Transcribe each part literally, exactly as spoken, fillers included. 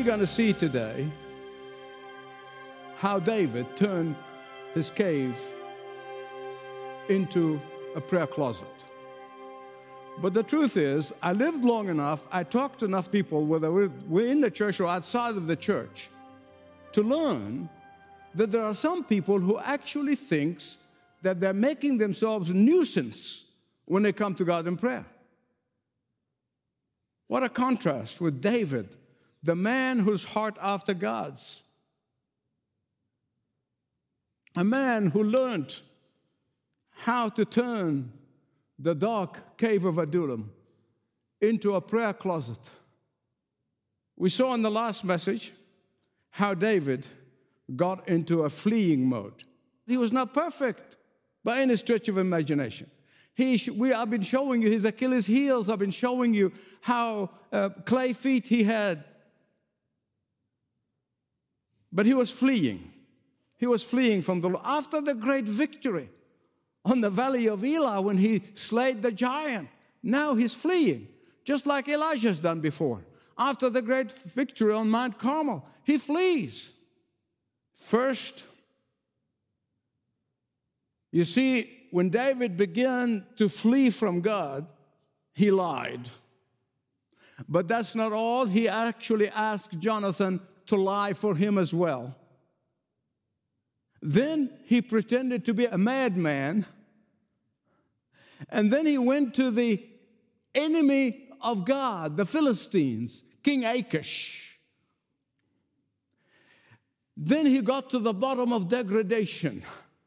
we're going to see today how David turned his cave into a prayer closet. But the truth is, I lived long enough, I talked to enough people, whether we're in the church or outside of the church, to learn that there are some people who actually think that they're making themselves a nuisance when they come to God in prayer. What a contrast with David, the man whose heart after God's. A man who learned how to turn the dark cave of Adullam into a prayer closet. We saw in the last message how David got into a fleeing mode. He was not perfect by any stretch of imagination. He, we, I've been showing you his Achilles heels. I've been showing you how uh, clay feet he had. But he was fleeing. He was fleeing from the Lord. After the great victory on the valley of Elah when he slayed the giant, now he's fleeing, just like Elijah's done before. After the great victory on Mount Carmel, he flees. First, you see, when David began to flee from God, he lied. But that's not all. He actually asked Jonathan to lie for him as well. Then he pretended to be a madman. And then he went to the enemy of God, the Philistines, King Achish. Then he got to the bottom of degradation.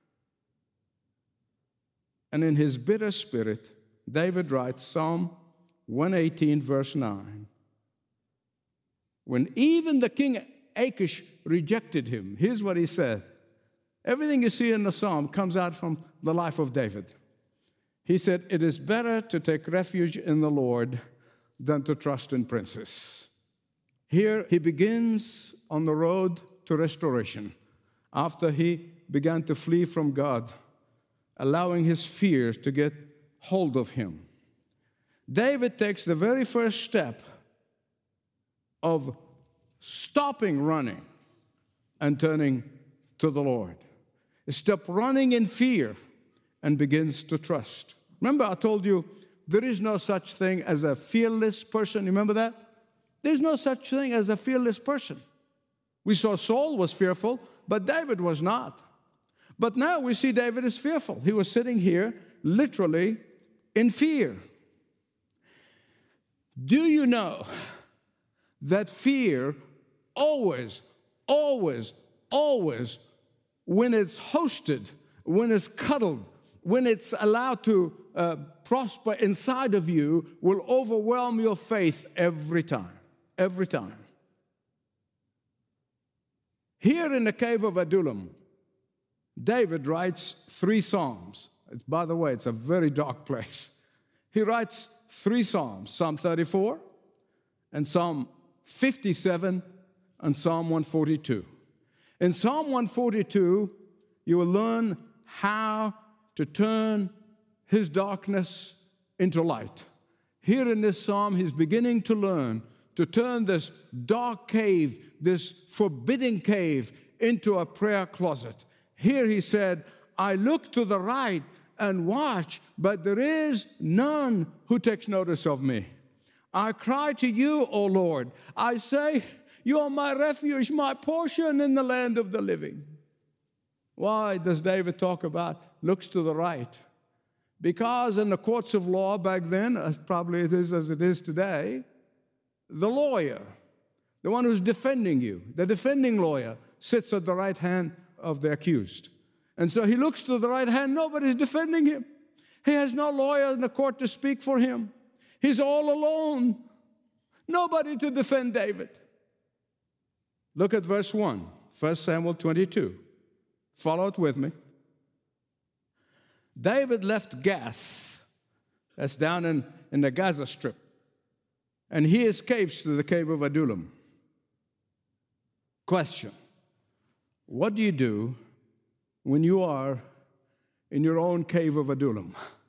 And in his bitter spirit, David writes Psalm one eighteen, verse nine. When even the king Achish rejected him, here's what he said. Everything you see in the psalm comes out from the life of David. He said, "It is better to take refuge in the Lord than to trust in princes." Here he begins on the road to restoration after he began to flee from God, allowing his fear to get hold of him. David takes the very first step of stopping running and turning to the Lord. He stops running in fear and begins to trust. Remember, I told you there is no such thing as a fearless person. Remember that? There's no such thing as a fearless person. We saw Saul was fearful, but David was not. But now we see David is fearful. He was sitting here literally in fear. Do you know that fear always, always, always, when it's hosted, when it's cuddled, when it's allowed to uh, prosper inside of you, will overwhelm your faith every time, every time. Here in the cave of Adullam, David writes three psalms. By the way, it's a very dark place. He writes three psalms, Psalm thirty-four, and Psalm fifty-seven, and Psalm one forty-two. In Psalm one forty-two, you will learn how to turn his darkness into light. Here in this psalm, he's beginning to learn to turn this dark cave, this forbidding cave, into a prayer closet. Here he said, "I look to the right and watch, but there is none who takes notice of me. I cry to you, O Lord. I say, you are my refuge, my portion in the land of the living." Why does David talk about looks to the right? Because in the courts of law back then, as probably it is as it is today, the lawyer, the one who's defending you, the defending lawyer, sits at the right hand of the accused. And so he looks to the right hand, nobody's defending him. He has no lawyer in the court to speak for him. He's all alone. Nobody to defend David. Look at verse one, First Samuel twenty-two. Follow it with me. David left Gath, that's down in, in the Gaza Strip, and he escapes to the cave of Adullam. Question: what do you do when you are in your own cave of Adullam?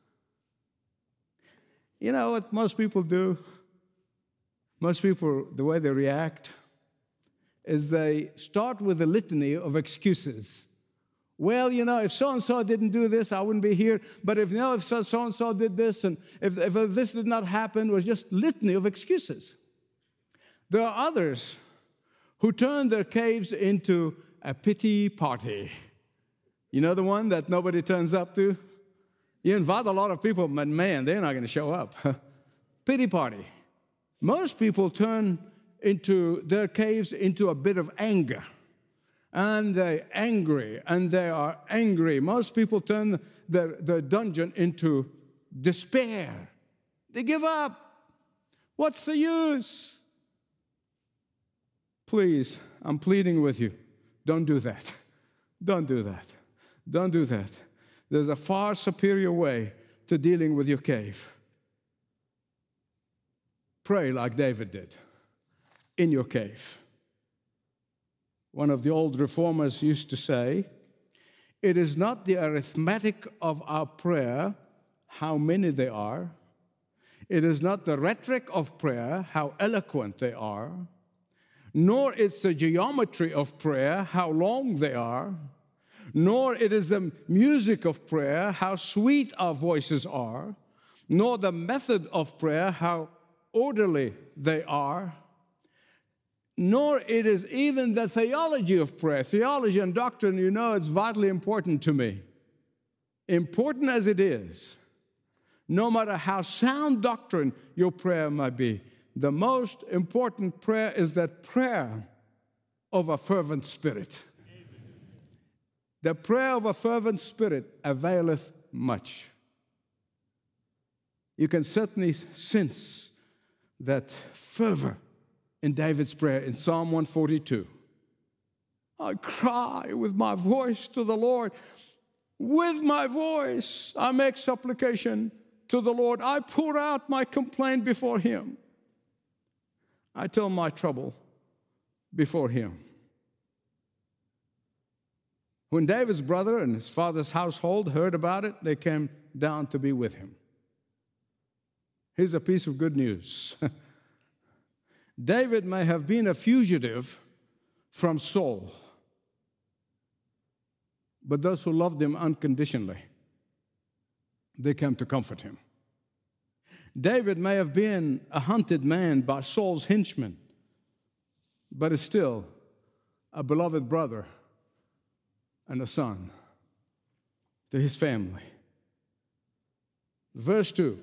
You know what most people do? Most people, the way they react, is they start with a litany of excuses. Well, you know, if so-and-so didn't do this, I wouldn't be here. But if, you know, if so- so-and-so did this, and if, if this did not happen, it was just litany of excuses. There are others who turn their caves into a pity party. You know the one that nobody turns up to? You invite a lot of people, but man, they're not going to show up. Pity party. Most people turn into their caves into a bit of anger. And they're angry, and they are angry. Most people turn their, their dungeon into despair. They give up. What's the use? Please, I'm pleading with you. Don't do that. Don't do that. Don't do that. There's a far superior way to dealing with your cave. Pray like David did in your cave. One of the old reformers used to say, it is not the arithmetic of our prayer, how many they are. It is not the rhetoric of prayer, how eloquent they are. Nor it's the geometry of prayer, how long they are. Nor it is the music of prayer, how sweet our voices are. Nor the method of prayer, how orderly they are. Nor it is even the theology of prayer. Theology and doctrine, you know, it's vitally important to me. Important as it is, no matter how sound doctrine your prayer might be, the most important prayer is that prayer of a fervent spirit. The prayer of a fervent spirit availeth much. You can certainly sense that fervor in David's prayer in Psalm one forty-two. I cry with my voice to the Lord. With my voice, I make supplication to the Lord. I pour out my complaint before him. I tell my trouble before him. When David's brother and his father's household heard about it, they came down to be with him. Here's a piece of good news. David may have been a fugitive from Saul, but those who loved him unconditionally, they came to comfort him. David may have been a hunted man by Saul's henchmen, but is still a beloved brother and a son to his family. Verse two,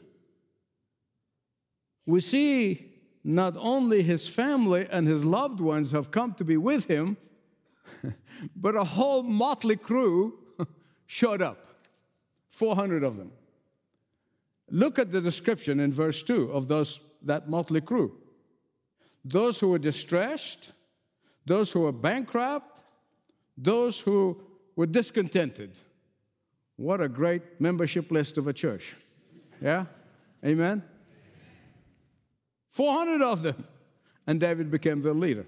we see not only his family and his loved ones have come to be with him, but a whole motley crew showed up, four hundred of them. Look at the description in verse two of those that motley crew. Those who were distressed, those who were bankrupt, those who were discontented. What a great membership list of a church. Yeah? Amen? four hundred of them. And David became their leader.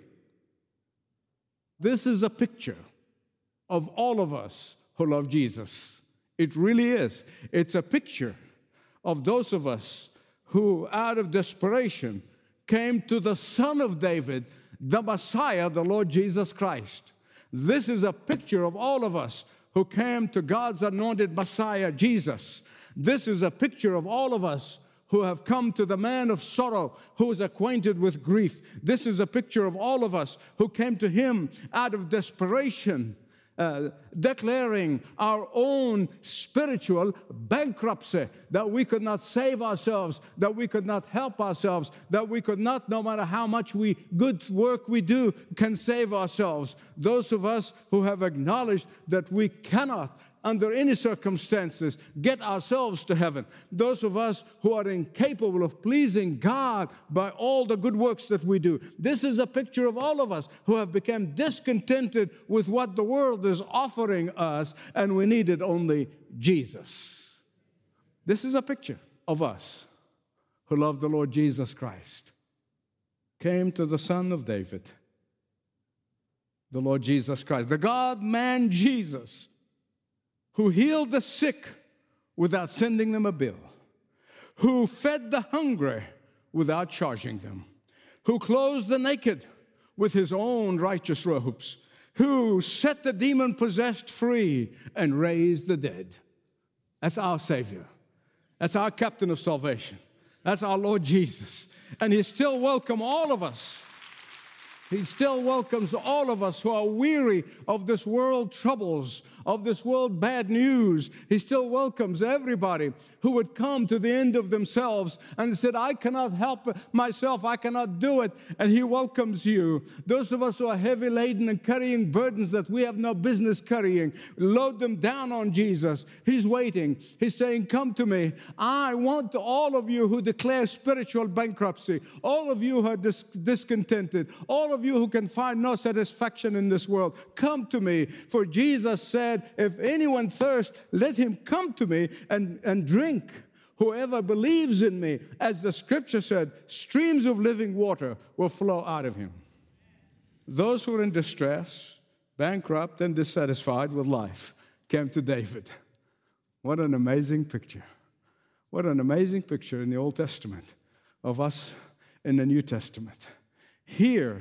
This is a picture of all of us who love Jesus. It really is. It's a picture of those of us who, out of desperation, came to the Son of David, the Messiah, the Lord Jesus Christ. This is a picture of all of us who came to God's anointed Messiah, Jesus. This is a picture of all of us who have come to the man of sorrow, who is acquainted with grief. This is a picture of all of us who came to him out of desperation, uh, declaring our own spiritual bankruptcy, that we could not save ourselves, that we could not help ourselves, that we could not, no matter how much we good work we do, can save ourselves. Those of us who have acknowledged that we cannot, under any circumstances, get ourselves to heaven. Those of us who are incapable of pleasing God by all the good works that we do. This is a picture of all of us who have become discontented with what the world is offering us, and we needed only Jesus. This is a picture of us who love the Lord Jesus Christ. Came to the Son of David, the Lord Jesus Christ, the God-man Jesus, who healed the sick without sending them a bill, who fed the hungry without charging them, who clothed the naked with his own righteous robes, who set the demon-possessed free and raised the dead. That's our Savior. That's our captain of salvation. That's our Lord Jesus. And he still welcomes all of us. He still welcomes all of us who are weary of this world troubles, of this world bad news. He still welcomes everybody who would come to the end of themselves and said, I cannot help myself, I cannot do it. And he welcomes you. Those of us who are heavy laden and carrying burdens that we have no business carrying, load them down on Jesus. He's waiting. He's saying, come to me. I want all of you who declare spiritual bankruptcy, all of you who are dis- discontented, all of you who can find no satisfaction in this world, come to me. For Jesus said, if anyone thirsts, let him come to me and, and drink. Whoever believes in me, as the scripture said, streams of living water will flow out of him. Those who are in distress, bankrupt, and dissatisfied with life came to David. What an amazing picture. What an amazing picture in the Old Testament of us in the New Testament. Here,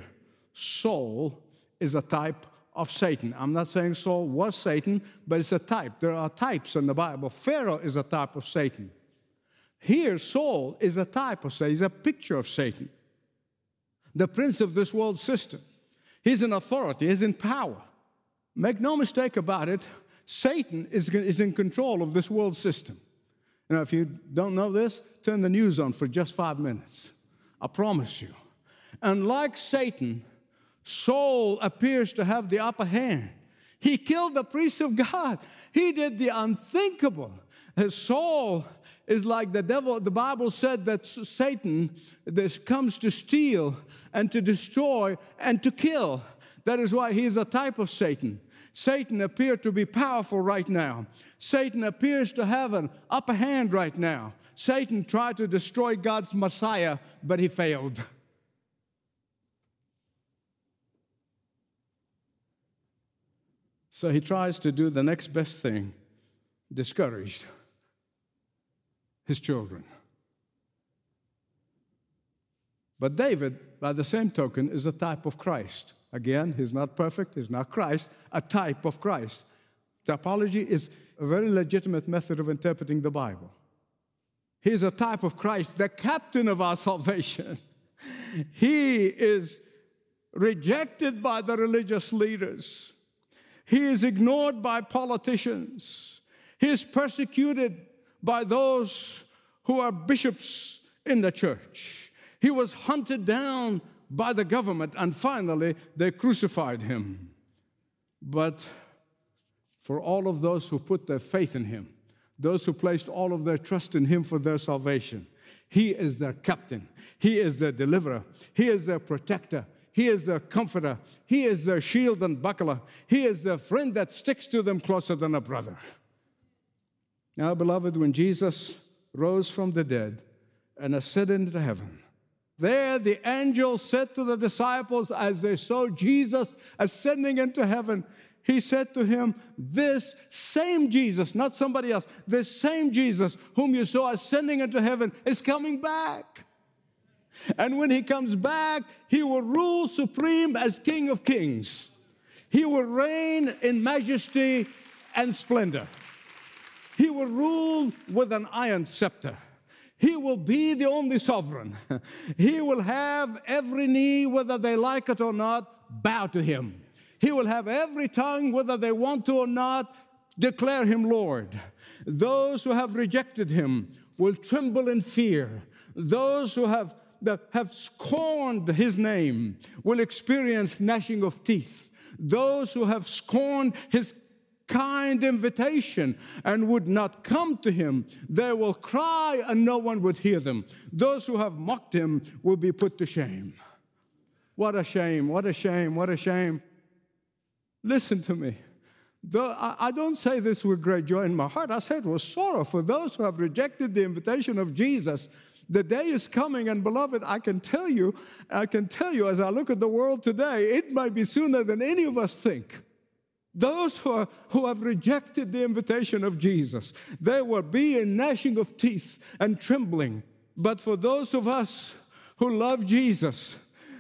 Saul is a type of Satan. I'm not saying Saul was Satan, but it's a type. There are types in the Bible. Pharaoh is a type of Satan. Here, Saul is a type of Satan. He's a picture of Satan, the prince of this world system. He's in authority. He's in power. Make no mistake about it, Satan is, is in control of this world system. Now, if you don't know this, turn the news on for just five minutes. I promise you. And like Satan, Saul appears to have the upper hand. He killed the priests of God. He did the unthinkable. As Saul is like the devil. The Bible said that Satan this comes to steal and to destroy and to kill. That is why he is a type of Satan. Satan appears to be powerful right now. Satan appears to have an upper hand right now. Satan tried to destroy God's Messiah, but he failed. So he tries to do the next best thing, discouraged his children. But David, by the same token, is a type of Christ. Again, he's not perfect, he's not Christ, a type of Christ. Typology is a very legitimate method of interpreting the Bible. He's a type of Christ, the captain of our salvation. He is rejected by the religious leaders. He is ignored by politicians. He is persecuted by those who are bishops in the church. He was hunted down by the government, and finally they crucified him. But for all of those who put their faith in him, those who placed all of their trust in him for their salvation, he is their captain. He is their deliverer. He is their protector. He is their comforter. He is their shield and buckler. He is their friend that sticks to them closer than a brother. Now, beloved, when Jesus rose from the dead and ascended into heaven, there the angel said to the disciples as they saw Jesus ascending into heaven, he said to him, this same Jesus, not somebody else, this same Jesus whom you saw ascending into heaven is coming back. And when he comes back, he will rule supreme as King of Kings. He will reign in majesty and splendor. He will rule with an iron scepter. He will be the only sovereign. He will have every knee, whether they like it or not, bow to him. He will have every tongue, whether they want to or not, declare him Lord. Those who have rejected him will tremble in fear. Those who have, that have scorned his name will experience gnashing of teeth. Those who have scorned his kind invitation and would not come to him, they will cry and no one would hear them. Those who have mocked him will be put to shame. What a shame, what a shame, what a shame. Listen to me. Though I don't say this with great joy in my heart. I say it with sorrow for those who have rejected the invitation of Jesus. The day is coming, and beloved, I can tell you, I can tell you as I look at the world today, it might be sooner than any of us think. Those who, are, who have rejected the invitation of Jesus, there will be a gnashing of teeth and trembling. But for those of us who love Jesus,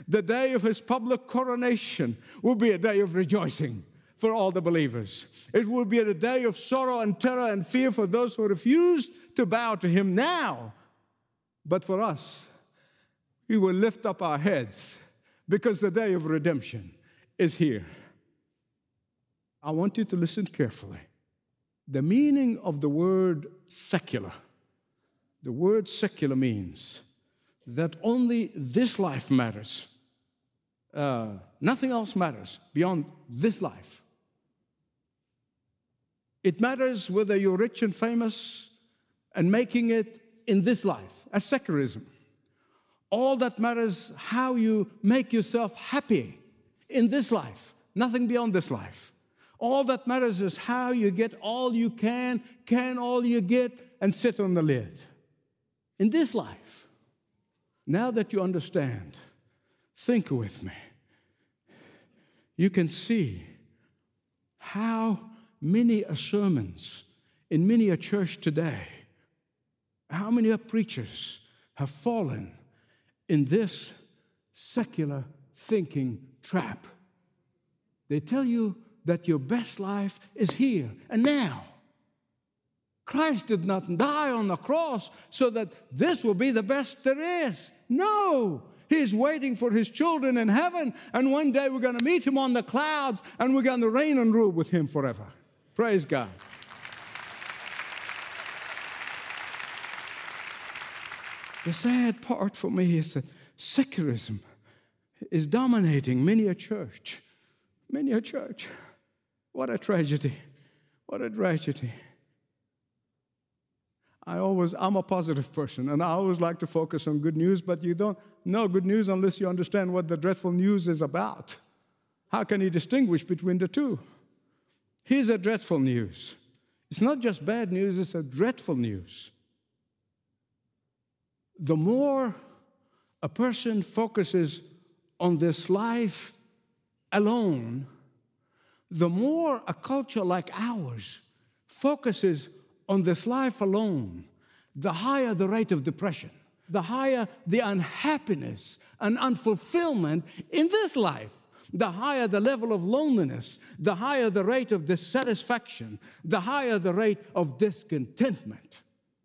The day of his public coronation will be a day of rejoicing for all the believers. It will be a day of sorrow and terror and fear for those who refuse to bow to him now. But for us, we will lift up our heads because the day of redemption is here. I want you to listen carefully. The meaning of the word secular, the word secular means that only this life matters. Uh, nothing else matters beyond this life. It matters whether you're rich and famous and making it in this life. That's secularism. All that matters how you make yourself happy in this life, nothing beyond this life. All that matters is how you get all you can, can all you get, and sit on the lid. In this life, now that you understand, think with me. You can see how many a sermons in many a church today, how many a preachers have fallen in this secular thinking trap. They tell you that your best life is here and now. Christ did not die on the cross so that this will be the best there is. No, he's waiting for his children in heaven, and one day we're going to meet him on the clouds, and we're going to reign and rule with him forever. Praise God. The sad part for me is that secularism is dominating many a church. Many a church. What a tragedy. What a tragedy. I always, I'm a positive person, and I always like to focus on good news, but you don't know good news unless you understand what the dreadful news is about. How can you distinguish between the two? Here's a dreadful news. It's not just bad news, it's a dreadful news. The more a person focuses on this life alone, the more a culture like ours focuses on this life alone, the higher the rate of depression, the higher the unhappiness and unfulfillment in this life, the higher the level of loneliness, the higher the rate of dissatisfaction, the higher the rate of discontentment.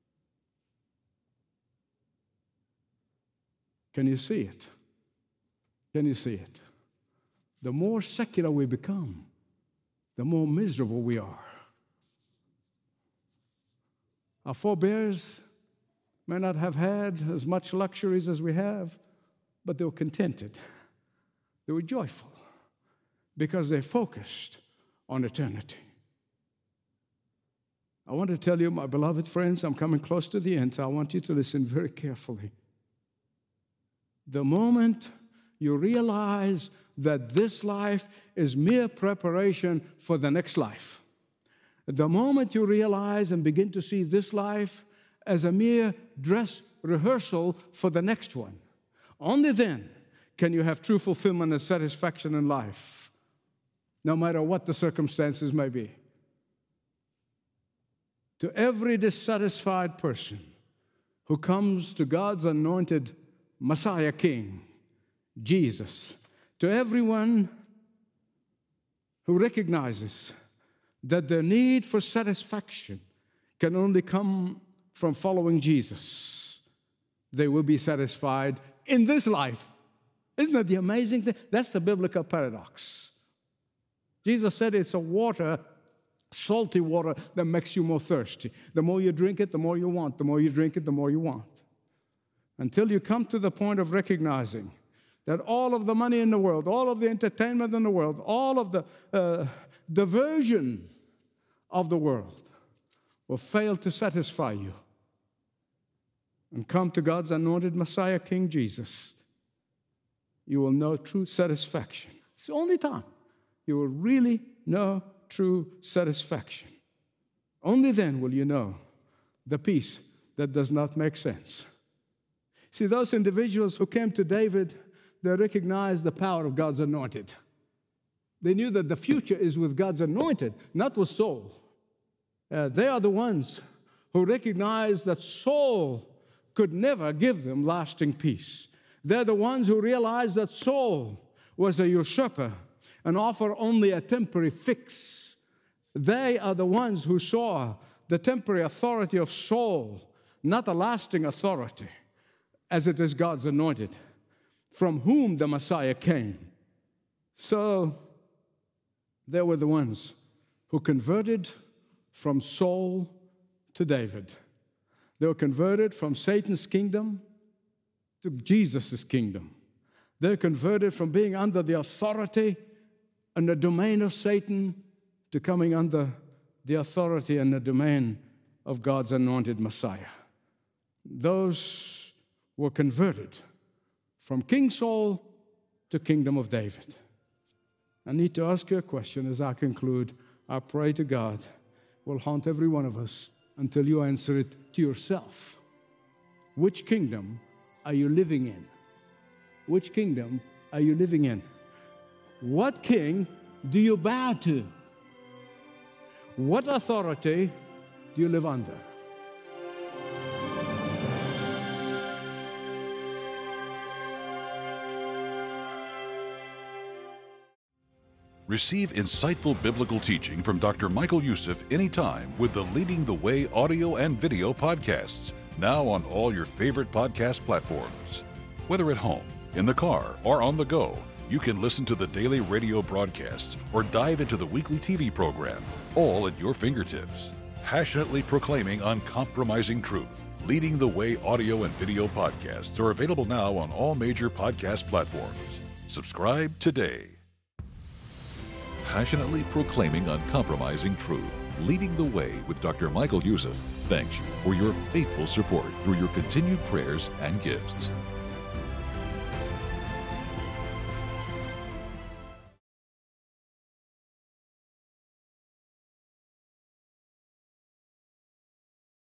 Can you see it? Can you see it? The more secular we become, the more miserable we are. Our forebears may not have had as much luxuries as we have, but they were contented. They were joyful because they focused on eternity. I want to tell you, my beloved friends, I'm coming close to the end, so I want you to listen very carefully. The moment you realize that this life is mere preparation for the next life, the moment you realize and begin to see this life as a mere dress rehearsal for the next one, only then can you have true fulfillment and satisfaction in life, no matter what the circumstances may be. To every dissatisfied person who comes to God's anointed Messiah King, Jesus, to everyone who recognizes that their need for satisfaction can only come from following Jesus, they will be satisfied in this life. Isn't that the amazing thing? That's the biblical paradox. Jesus said it's a water, salty water, that makes you more thirsty. The more you drink it, the more you want. The more you drink it, the more you want. Until you come to the point of recognizing that all of the money in the world, all of the entertainment in the world, all of the uh, diversion of the world will fail to satisfy you. And come to God's anointed Messiah, King Jesus. You will know true satisfaction. It's the only time you will really know true satisfaction. Only then will you know the peace that does not make sense. See, those individuals who came to David, they recognized the power of God's anointed. They knew that the future is with God's anointed, not with Saul. Uh, they are the ones who recognized that Saul could never give them lasting peace. They're the ones who realized that Saul was a usurper and offered only a temporary fix. They are the ones who saw the temporary authority of Saul, not a lasting authority, as it is God's anointed, from whom the Messiah came. So they were the ones who converted from Saul to David. They were converted from Satan's kingdom to Jesus' kingdom. They're converted from being under the authority and the domain of Satan to coming under the authority and the domain of God's anointed Messiah. Those were converted from King Saul to kingdom of David. I need to ask you a question as I conclude. I pray to God will haunt every one of us until you answer it to yourself. Which kingdom are you living in? Which kingdom are you living in? What king do you bow to? What authority do you live under? Receive insightful biblical teaching from Doctor Michael Youssef anytime with the Leading the Way audio and video podcasts, now on all your favorite podcast platforms. Whether at home, in the car, or on the go, you can listen to the daily radio broadcasts or dive into the weekly T V program, all at your fingertips. Passionately proclaiming uncompromising truth. Leading the Way audio and video podcasts are available now on all major podcast platforms. Subscribe today. Passionately proclaiming uncompromising truth. Leading the Way with Doctor Michael Youssef thanks you for your faithful support through your continued prayers and gifts.